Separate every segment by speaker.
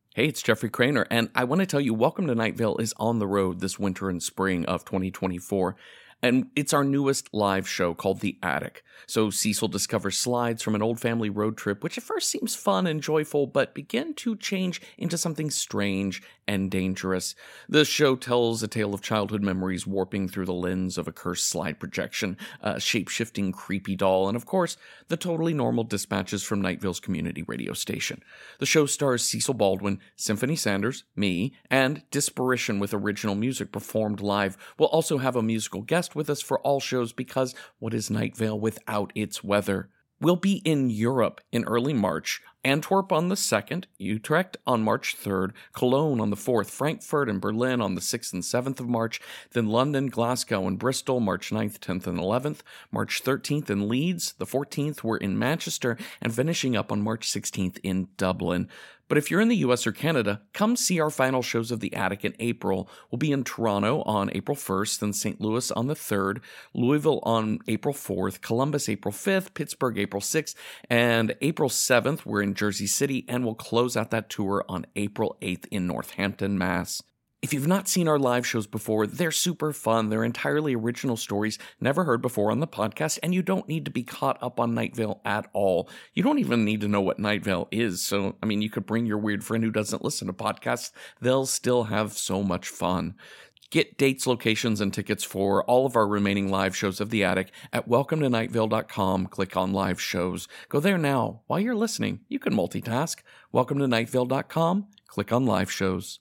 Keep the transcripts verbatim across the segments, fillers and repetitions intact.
Speaker 1: Hey, it's Jeffrey Craner, and I want to tell you, Welcome to Night Vale is on the road this winter and spring of twenty twenty-four, and it's our newest live show called The Attic. So Cecil discovers slides from an old family road trip, which at first seems fun and joyful, but begin to change into something strange and dangerous. The show tells a tale of childhood memories warping through the lens of a cursed slide projection, a shape-shifting creepy doll, and of course, the totally normal dispatches from Night Vale's community radio station. The show stars Cecil Baldwin, Symphony Sanders, me, and Disparition with original music performed live. We'll also have a musical guest with us for all shows because what is Night Vale without its weather? We'll be in Europe in early March, Antwerp on the second, Utrecht on March third, Cologne on the fourth, Frankfurt and Berlin on the sixth and seventh of March, then London, Glasgow, and Bristol March ninth, tenth, and eleventh, March thirteenth in Leeds, the fourteenth we're in Manchester, and finishing up on March sixteenth in Dublin. But if you're in the U S or Canada, come see our final shows of The Attic in April. We'll be in Toronto on April first, then Saint Louis on the third, Louisville on April fourth, Columbus April fifth, Pittsburgh April sixth, and April seventh we're in Jersey City, and we'll close out that tour on April eighth in Northampton, Mass. If you've not seen our live shows before, they're super fun. They're entirely original stories never heard before on the podcast, and you don't need to be caught up on Night Vale at all. You don't even need to know what Night Vale is. So, I mean, you could bring your weird friend who doesn't listen to podcasts. They'll still have so much fun. Get dates, locations, and tickets for all of our remaining live shows of The Attic at welcome to night vale dot com. Click on live shows. Go there now. While you're listening, you can multitask. welcome to night vale dot com. Click on live shows.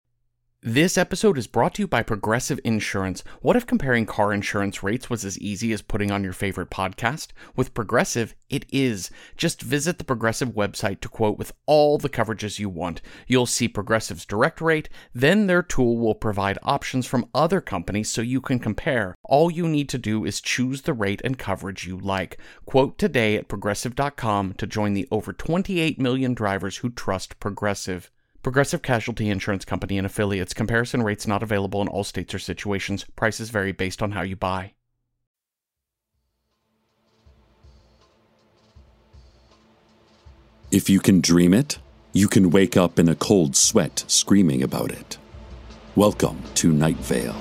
Speaker 1: This episode is brought to you by Progressive Insurance. What if comparing car insurance rates was as easy as putting on your favorite podcast? With Progressive, it is. Just visit the Progressive website to quote with all the coverages you want. You'll see Progressive's direct rate, then their tool will provide options from other companies so you can compare. All you need to do is choose the rate and coverage you like. Quote today at progressive dot com to join the over twenty-eight million drivers who trust Progressive. Progressive Casualty Insurance Company and Affiliates. Comparison rates not available in all states or situations. Prices vary based on how you buy.
Speaker 2: If you can dream it, you can wake up in a cold sweat screaming about it. Welcome to Night Vale.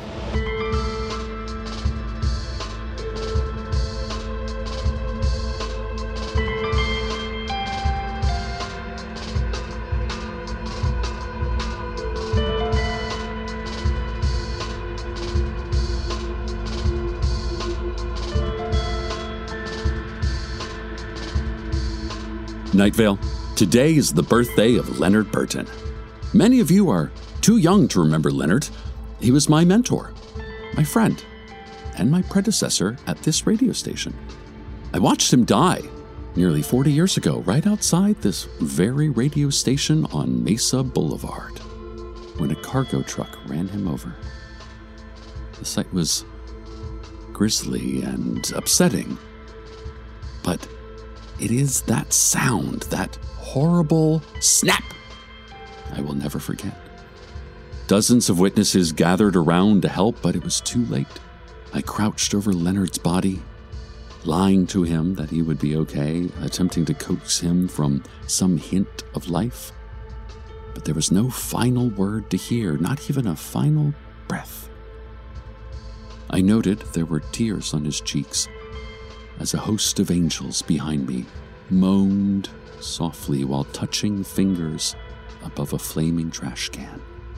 Speaker 2: Night Vale, today is the birthday of Leonard Burton. Many of you are too young to remember Leonard. He was my mentor, my friend, and my predecessor at this radio station. I watched him die nearly forty years ago, right outside this very radio station on Mesa Boulevard, when a cargo truck ran him over. The sight was grisly and upsetting, but it is that sound, that horrible snap, I will never forget. Dozens of witnesses gathered around to help, but it was too late. I crouched over Leonard's body, lying to him that he would be okay, attempting to coax him from some hint of life. But there was no final word to hear, not even a final breath. I noted there were tears on his cheeks, as a host of angels behind me moaned softly while touching fingers above a flaming trash can.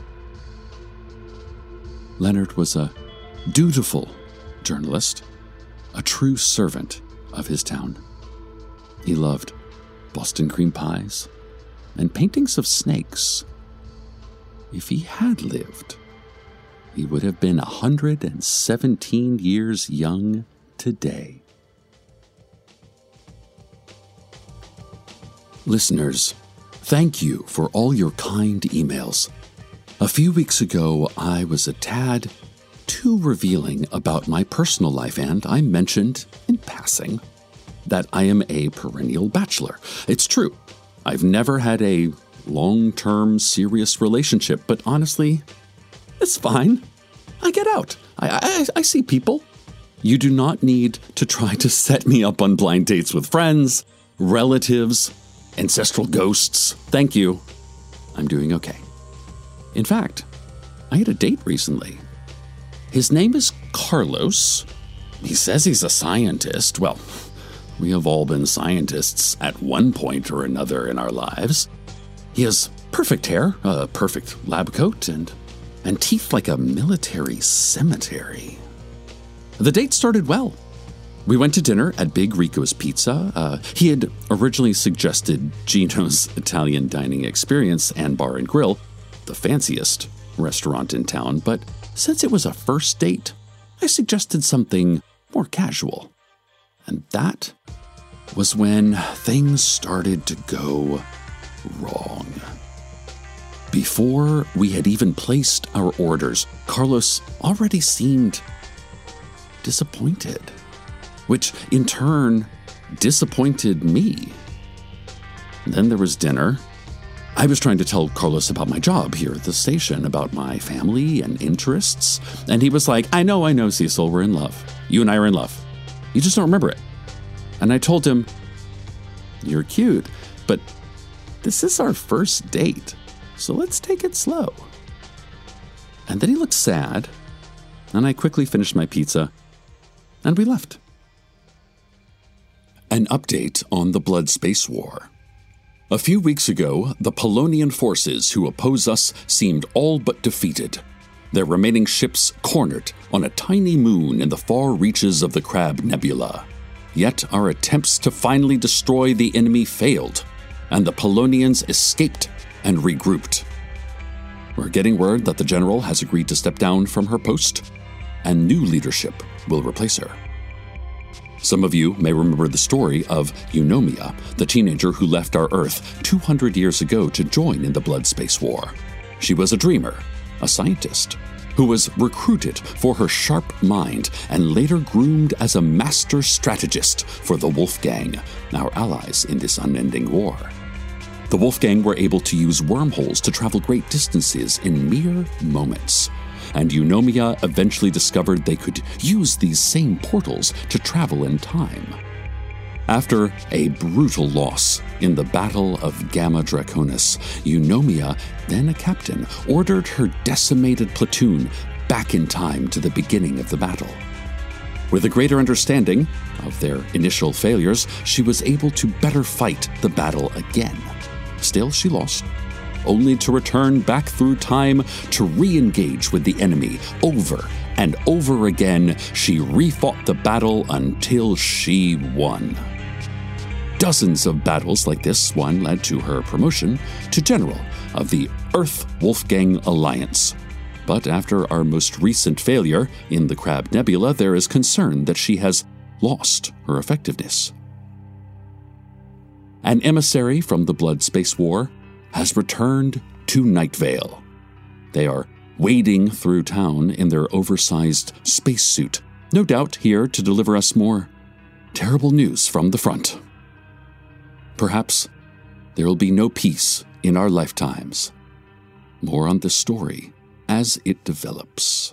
Speaker 2: Leonard was a dutiful journalist, a true servant of his town. He loved Boston cream pies and paintings of snakes. If he had lived, he would have been one hundred seventeen years young today. Listeners, thank you for all your kind emails. A few weeks ago, I was a tad too revealing about my personal life, and I mentioned, in passing, that I am a perennial bachelor. It's true. I've never had a long-term serious relationship, but honestly, it's fine. I get out. I, I, I see people. You do not need to try to set me up on blind dates with friends, relatives, ancestral ghosts. Thank you. I'm doing okay. In fact, I had a date recently. His name is Carlos. He says he's a scientist. Well, we have all been scientists at one point or another in our lives. He has perfect hair, a perfect lab coat, and, and teeth like a military cemetery. The date started well. We went to dinner at Big Rico's Pizza. Uh, he had originally suggested Gino's Italian Dining Experience and Bar and Grill, the fanciest restaurant in town, but since it was a first date, I suggested something more casual. And that was when things started to go wrong. Before we had even placed our orders, Carlos already seemed disappointed, which in turn disappointed me. Then there was dinner. I was trying to tell Carlos about my job here at the station, about my family and interests, and he was like, I know, I know, Cecil, we're in love. You and I are in love. You just don't remember it. And I told him, you're cute, but this is our first date, so let's take it slow. And then he looked sad, and I quickly finished my pizza, and we left. An update on the Blood Space War. A few weeks ago, the Polonian forces who oppose us seemed all but defeated, their remaining ships cornered on a tiny moon in the far reaches of the Crab Nebula. Yet our attempts to finally destroy the enemy failed, and the Polonians escaped and regrouped. We're getting word that the general has agreed to step down from her post, and new leadership will replace her. Some of you may remember the story of Eunomia, the teenager who left our Earth two hundred years ago to join in the Blood Space War. She was a dreamer, a scientist, who was recruited for her sharp mind and later groomed as a master strategist for the Wolfgang, our allies in this unending war. The Wolfgang were able to use wormholes to travel great distances in mere moments, and Eunomia eventually discovered they could use these same portals to travel in time. After a brutal loss in the Battle of Gamma Draconis, Eunomia, then a captain, ordered her decimated platoon back in time to the beginning of the battle. With a greater understanding of their initial failures, she was able to better fight the battle again. Still, she lost, only to return back through time to re-engage with the enemy over and over again. She refought the battle until she won. Dozens of battles like this one led to her promotion to General of the Earth Wolfgang Alliance. But after our most recent failure in the Crab Nebula, there is concern that she has lost her effectiveness. An emissary from the Blood Space War has returned to Night Vale. They are wading through town in their oversized spacesuit, no doubt here to deliver us more terrible news from the front. Perhaps there will be no peace in our lifetimes. More on this story as it develops.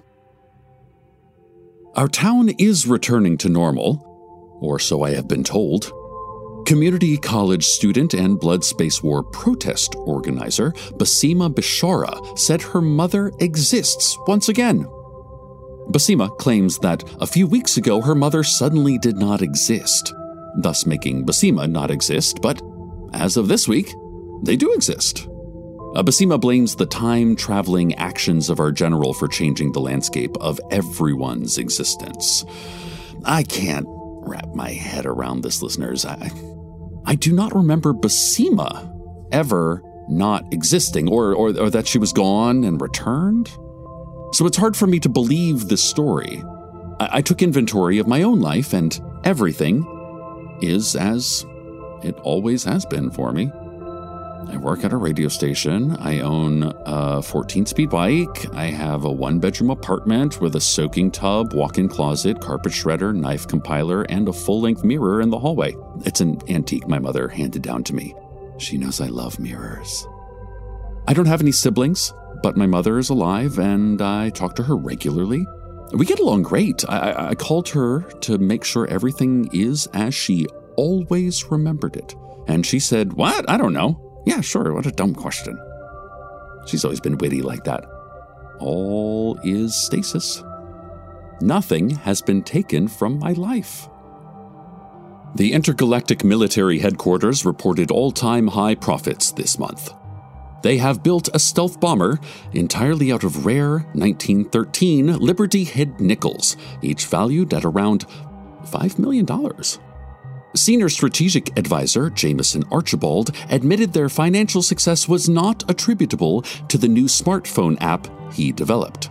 Speaker 2: Our town is returning to normal, or so I have been told. Community college student and Blood Space War protest organizer Basima Bishara said her mother exists once again. Basima claims that a few weeks ago her mother suddenly did not exist, thus making Basima not exist, but as of this week, they do exist. Uh, Basima blames the time-traveling actions of our general for changing the landscape of everyone's existence. I can't wrap my head around this, listeners. I, I do not remember Basima ever not existing, or, or, or that she was gone and returned. So it's hard for me to believe this story. I, I took inventory of my own life, and everything is as it always has been for me. I work at a radio station. I own a fourteen-speed bike. I have a one-bedroom apartment with a soaking tub, walk-in closet, carpet shredder, knife compiler, and a full-length mirror in the hallway. It's an antique my mother handed down to me. She knows I love mirrors. I don't have any siblings, but my mother is alive, and I talk to her regularly. We get along great. I, I called her to make sure everything is as she always remembered it. And she said, "What? I don't know." "Yeah, sure. What a dumb question." She's always been witty like that. All is stasis. Nothing has been taken from my life. The Intergalactic Military Headquarters reported all-time high profits this month. They have built a stealth bomber entirely out of rare nineteen thirteen Liberty Head nickels, each valued at around five million dollars. Senior strategic advisor Jameson Archibald admitted their financial success was not attributable to the new smartphone app he developed.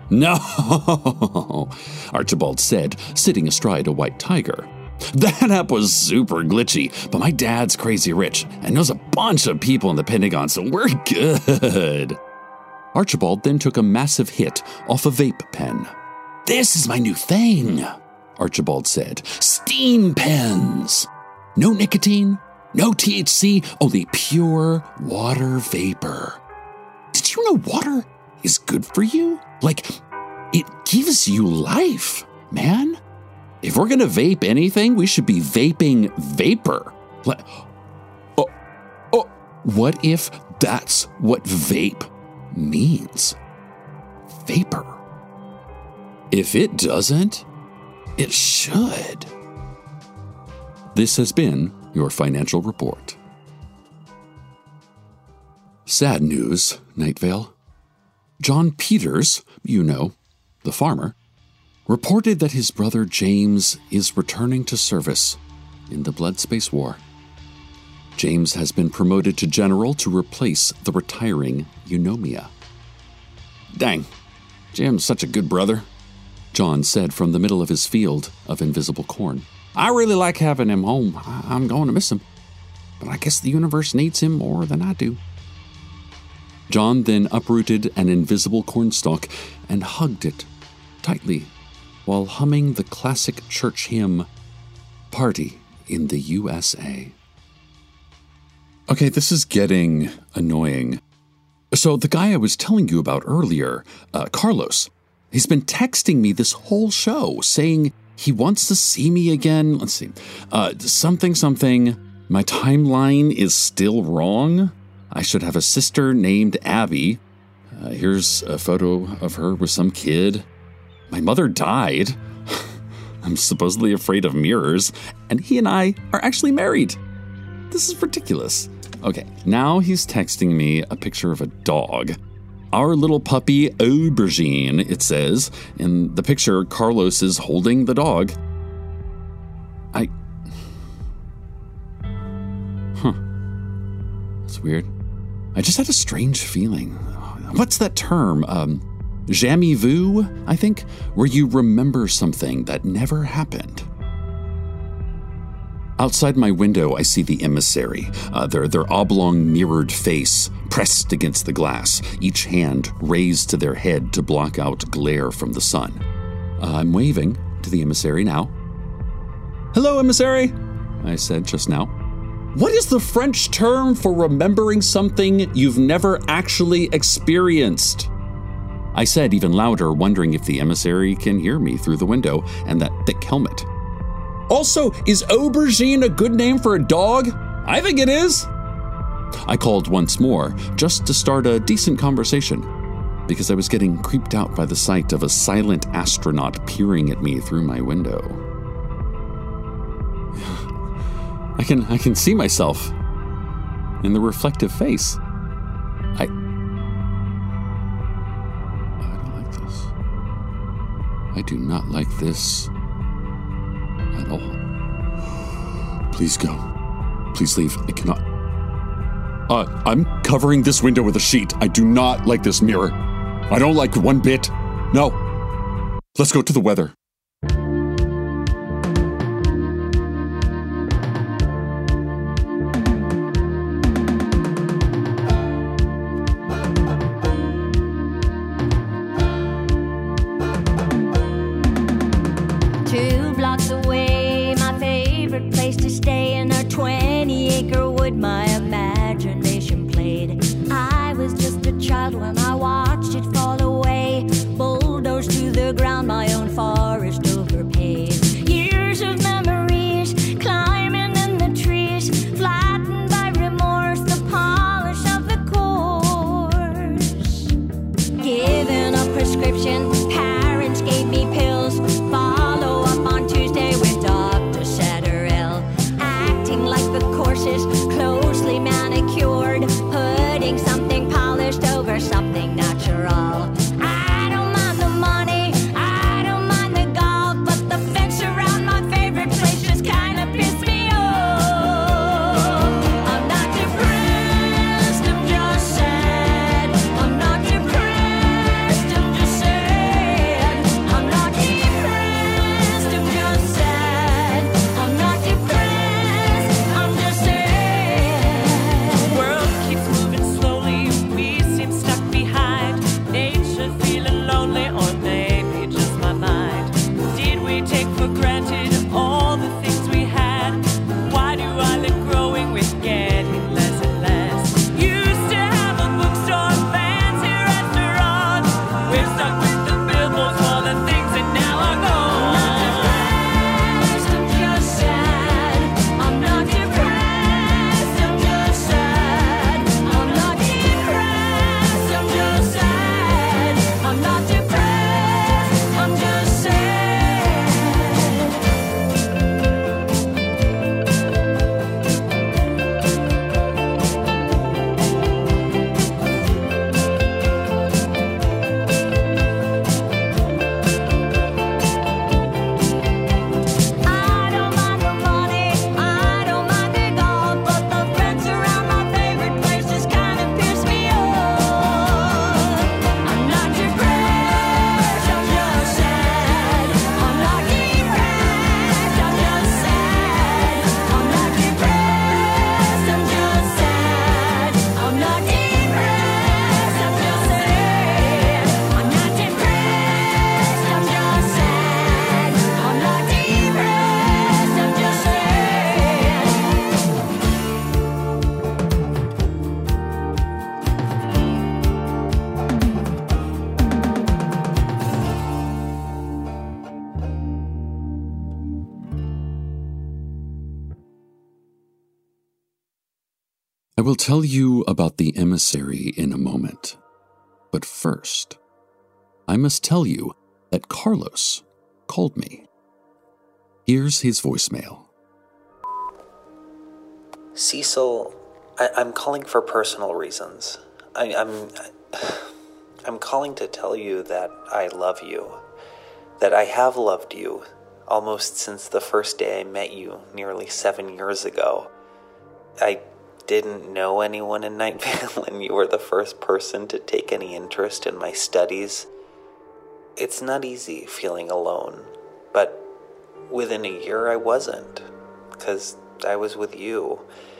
Speaker 2: No, Archibald said, sitting astride a white tiger. That app was super glitchy, but my dad's crazy rich and knows a bunch of people in the Pentagon, so we're good. Archibald then took a massive hit off a vape pen. This is my new thing, Archibald said. Steam pens. No nicotine, no T H C, only pure water vapor. Did you know water is good for you? Like, it gives you life, man. If we're going to vape anything, we should be vaping vapor. Like, oh, oh, what if that's what vape means? Vapor. If it doesn't, it should. This has been your financial report. Sad news, Night Vale. John Peters, you know, the farmer, reported that his brother James is returning to service in the Blood Space War. James has been promoted to general to replace the retiring Eunomia. Dang, Jim's such a good brother, John said from the middle of his field of invisible corn. I really like having him home. I'm going to miss him. But I guess the universe needs him more than I do. John then uprooted an invisible cornstalk and hugged it tightly while humming the classic church hymn, Party in the U S A. Okay, this is getting annoying. So the guy I was telling you about earlier, uh, Carlos, he's been texting me this whole show saying he wants to see me again. Let's see. Uh, something, something. My timeline is still wrong. I should have a sister named Abby. Uh, here's a photo of her with some kid. My mother died. I'm supposedly afraid of mirrors, and he and I are actually married. This is ridiculous. Okay, now he's texting me a picture of a dog. Our little puppy, Aubergine, it says. In the picture, Carlos is holding the dog. I... Huh. That's weird. I just had a strange feeling. What's that term? Um, jamais vu, I think? Where you remember something that never happened. Outside my window, I see the emissary, uh, their, their oblong mirrored face pressed against the glass, each hand raised to their head to block out glare from the sun. Uh, I'm waving to the emissary now. Hello, emissary, I said just now. What is the French term for remembering something you've never actually experienced? I said even louder, wondering if the emissary can hear me through the window and that thick helmet. Also, is Aubergine a good name for a dog? I think it is. I called once more, just to start a decent conversation, because I was getting creeped out by the sight of a silent astronaut peering at me through my window. I can I can see myself in the reflective face. I I don't like this. I do not like this at all. Please go. Please leave. I cannot. Uh, I'm covering this window with a sheet. I do not like this mirror. I don't like it one bit. No. Let's go to the weather.
Speaker 3: When I watched it fall away, bulldozed to the ground my own forest.
Speaker 2: will tell you about the emissary in a moment. But first, I must tell you that Carlos called me. Here's his voicemail.
Speaker 3: Cecil, I, I'm calling for personal reasons. I, I'm, I'm calling to tell you that I love you, that I have loved you almost since the first day I met you nearly seven years ago. I didn't know anyone in Night Vale, and you were the first person to take any interest in my studies. It's not easy feeling alone, but within a year I wasn't, because I was with you.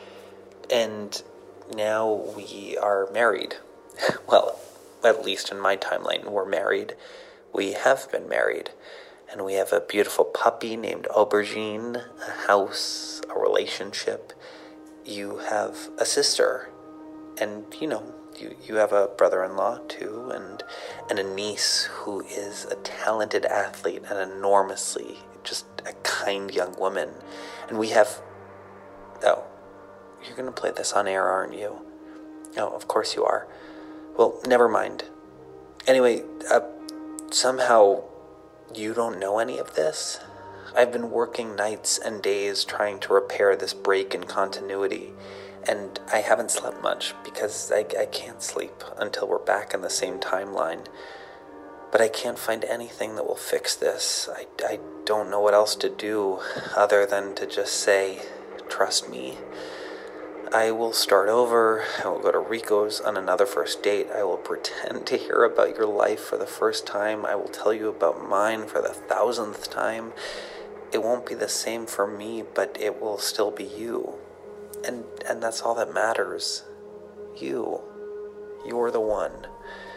Speaker 3: And now we are married. Well, at least in my timeline, we're married. We have been married. And we have a beautiful puppy named Aubergine, a house, a relationship. You have a sister. And, you know, you, you have a brother-in-law, too, and, and a niece who is a talented athlete and enormously just a kind young woman. And we have... Oh, you're going to play this on air, aren't you? Oh, of course you are. Well, never mind. Anyway, uh, somehow you don't know any of this? I've been working nights and days trying to repair this break in continuity, and I haven't slept much because I, I can't sleep until we're back in the same timeline. But I can't find anything that will fix this. I, I don't know what else to do other than to just say, trust me. I will start over. I will go to Rico's on another first date. I will pretend to hear about your life for the first time. I will tell you about mine for the thousandth time. It won't be the same for me, but it will still be you. And and that's all that matters. You. You're the one.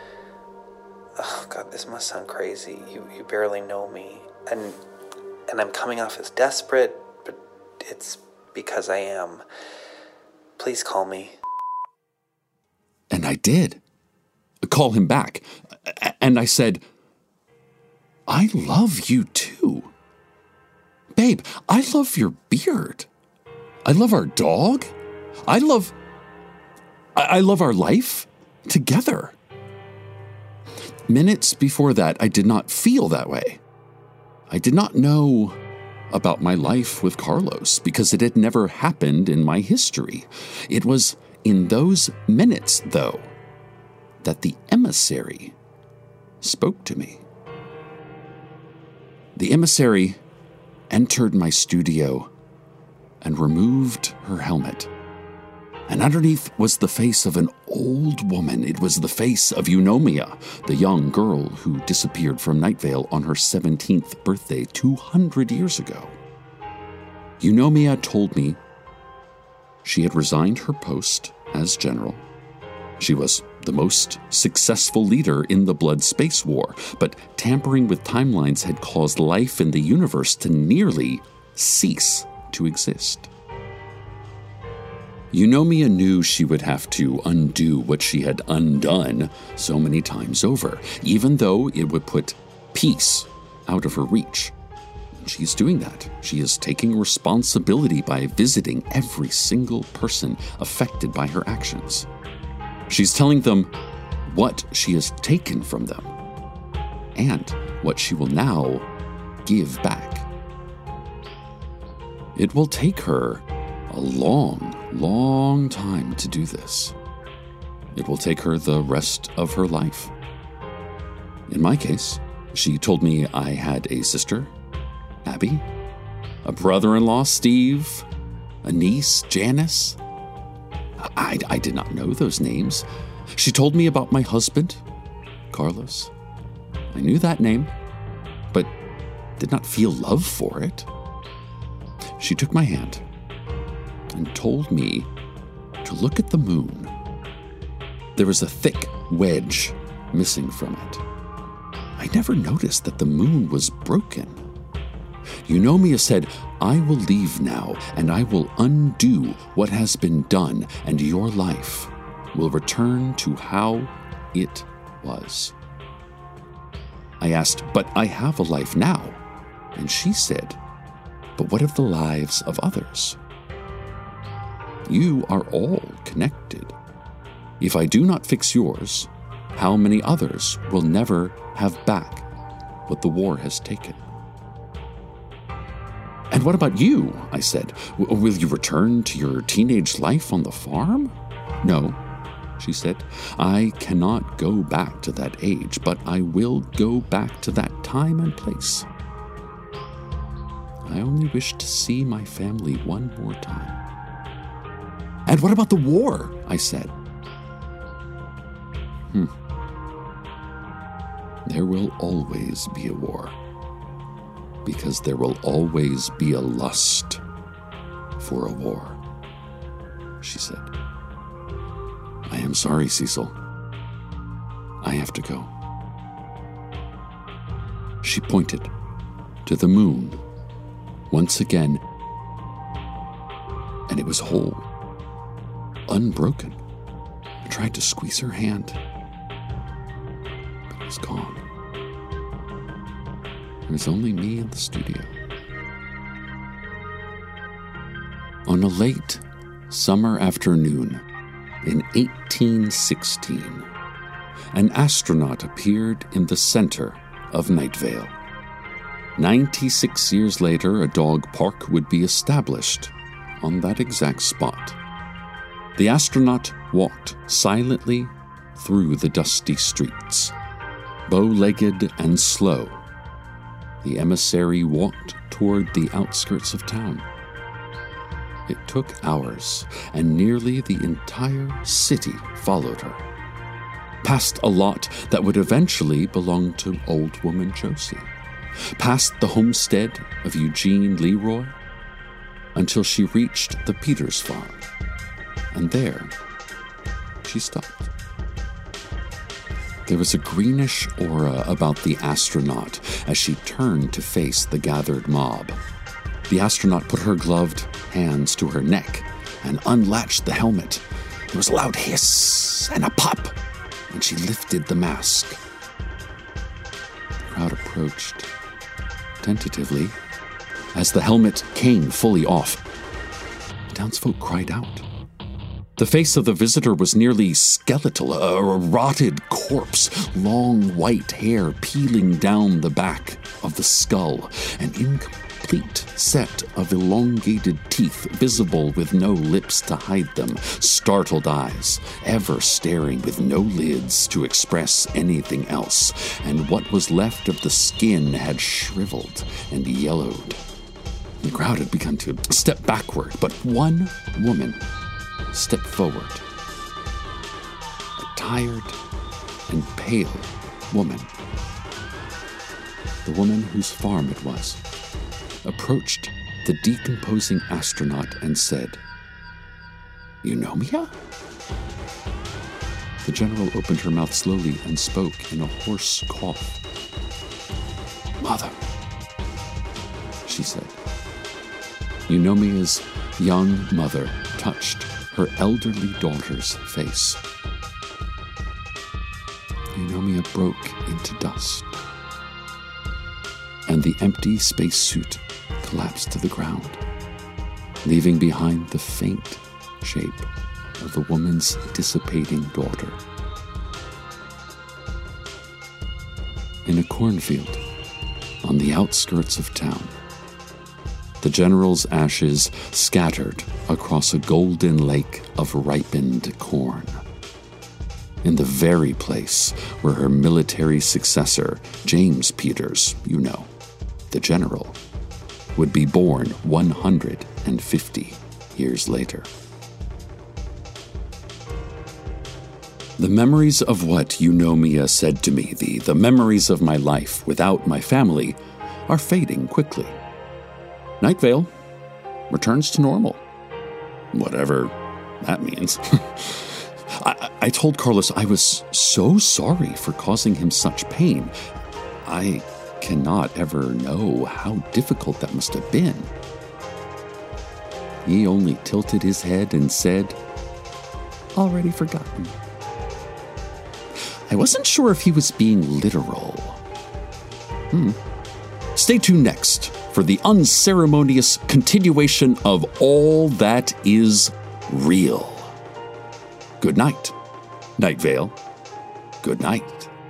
Speaker 3: Oh God, this must sound crazy. You you barely know me. And and I'm coming off as desperate, but it's because I am. Please call me.
Speaker 2: And I did. Call him back. And I said, I love you too. Babe, I love your beard. I love our dog. I love... I love our life together. Minutes before that, I did not feel that way. I did not know about my life with Carlos because it had never happened in my history. It was in those minutes, though, that the emissary spoke to me. The emissary entered my studio and removed her helmet. And underneath was the face of an old woman. It was the face of Eunomia, the young girl who disappeared from Night Vale on her seventeenth birthday two hundred years ago. Eunomia told me she had resigned her post as general. She was the most successful leader in the Blood Space War, but tampering with timelines had caused life in the universe to nearly cease to exist. Eunomia knew she would have to undo what she had undone so many times over, even though it would put peace out of her reach. She's doing that. She is taking responsibility by visiting every single person affected by her actions. She's telling them what she has taken from them and what she will now give back. It will take her a long, long time to do this. It will take her the rest of her life. In my case, she told me I had a sister, Abby, a brother-in-law, Steve, a niece, Janice. I, I did not know those names. She told me about my husband, Carlos. I knew that name, but did not feel love for it. She took my hand and told me to look at the moon. There was a thick wedge missing from it. I never noticed that the moon was broken. Eunomia said, I will leave now, and I will undo what has been done, and your life will return to how it was. I asked, but I have a life now. And she said, but what of the lives of others? You are all connected. If I do not fix yours, how many others will never have back what the war has taken? And what about you? I said. W- will you return to your teenage life on the farm? No, she said. I cannot go back to that age, but I will go back to that time and place. I only wish to see my family one more time. And what about the war? I said. Hmm. There will always be a war, because there will always be a lust for a war, she said. I am sorry, Cecil. I have to go. She pointed to the moon once again, and it was whole, unbroken. I tried to squeeze her hand, but it was gone. There was only me in the studio. On a late summer afternoon in eighteen sixteen, an astronaut appeared in the center of Night Vale. ninety-six years later, a dog park would be established on that exact spot. The astronaut walked silently through the dusty streets. Bow-legged and slow, the emissary walked toward the outskirts of town. It took hours, and nearly the entire city followed her, past a lot that would eventually belong to old woman Josie, past the homestead of Eugene Leroy, until she reached the Peters farm, and there she stopped. There was a greenish aura about the astronaut as she turned to face the gathered mob. The astronaut put her gloved hands to her neck and unlatched the helmet. There was a loud hiss and a pop when she lifted the mask. The crowd approached tentatively as the helmet came fully off. The townsfolk cried out. The face of the visitor was nearly skeletal, a rotted corpse, long white hair peeling down the back of the skull, an incomplete set of elongated teeth visible with no lips to hide them, startled eyes, ever staring with no lids to express anything else, and what was left of the skin had shriveled and yellowed. The crowd had begun to step backward, but one woman stepped forward. A tired and pale woman. The woman whose farm it was approached the decomposing astronaut and said, "Eunomia?" The general opened her mouth slowly and spoke in a hoarse cough. "Mother," she said. Eunomia's young mother touched her elderly daughter's face. Eunomia broke into dust, and the empty spacesuit collapsed to the ground, leaving behind the faint shape of the woman's dissipating daughter. In a cornfield on the outskirts of town, the general's ashes scattered across a golden lake of ripened corn. In the very place where her military successor, James Peters, you know, the general, would be born one hundred fifty years later. The memories of what Eunomia said to me, the, the memories of my life without my family, are fading quickly. Night Vale returns to normal, whatever that means. I, I told Carlos I was so sorry for causing him such pain. I cannot ever know how difficult that must have been. He only tilted his head and said, "Already forgotten." I wasn't sure if he was being literal. Hmm. Stay tuned next for the unceremonious continuation of All That Is Real. good night. Night Vale, good night.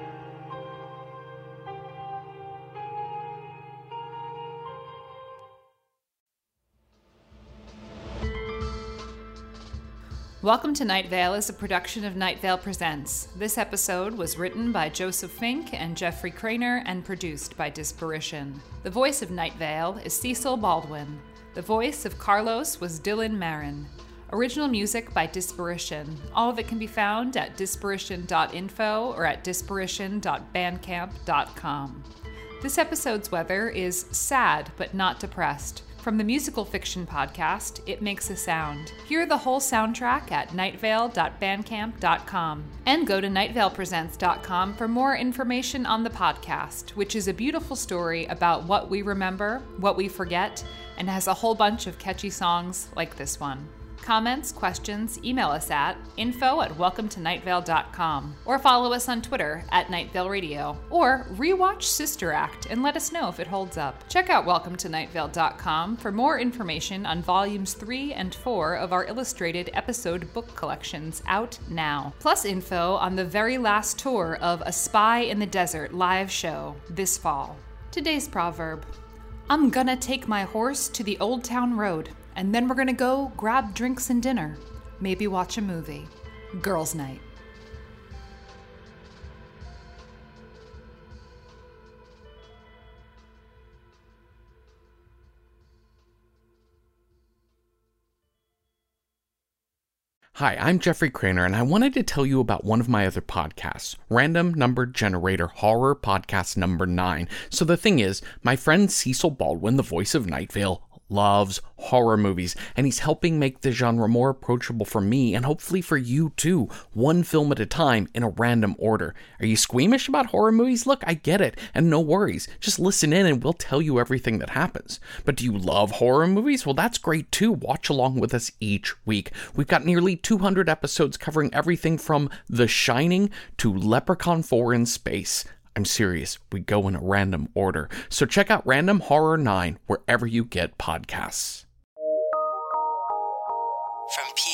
Speaker 4: Welcome to Night Vale is a production of Night Vale Presents. This episode was written by Joseph Fink and Jeffrey Craner and produced by Disparition. The voice of Night Vale is Cecil Baldwin. The voice of Carlos was Dylan Marin. Original music by Disparition. All of it can be found at disparition dot info or at disparition dot bandcamp dot com. This episode's weather is sad but not depressed. From the musical fiction podcast, It Makes a Sound. Hear the whole soundtrack at night vale dot bandcamp dot com. And go to night vale presents dot com for more information on the podcast, which is a beautiful story about what we remember, what we forget, and has a whole bunch of catchy songs like this one. Comments, questions, email us at info at welcome to night vale dot com or follow us on Twitter at Night Vale Radio, or rewatch Sister Act and let us know if it holds up. Check out welcome to night vale dot com for more information on volumes three and four of our illustrated episode book collections out now, plus info on the very last tour of A Spy in the Desert live show this fall. Today's proverb: I'm gonna take my horse to the Old Town Road, and then we're gonna go grab drinks and dinner. Maybe watch a movie. Girls' night.
Speaker 1: Hi, I'm Jeffrey Craner, and I wanted to tell you about one of my other podcasts, Random Number Generator Horror Podcast Number nine. So the thing is, my friend Cecil Baldwin, the voice of Night Vale, loves horror movies, and he's helping make the genre more approachable for me and hopefully for you too, one film at a time in a random order. Are you squeamish about horror movies? Look, I get it, and no worries. Just listen in and we'll tell you everything that happens. But do you love horror movies? Well, that's great too. Watch along with us each week. We've got nearly two hundred episodes covering everything from The Shining to Leprechaun four in Space. I'm serious, we go in a random order. So check out Random Horror nine wherever you get podcasts.
Speaker 5: From P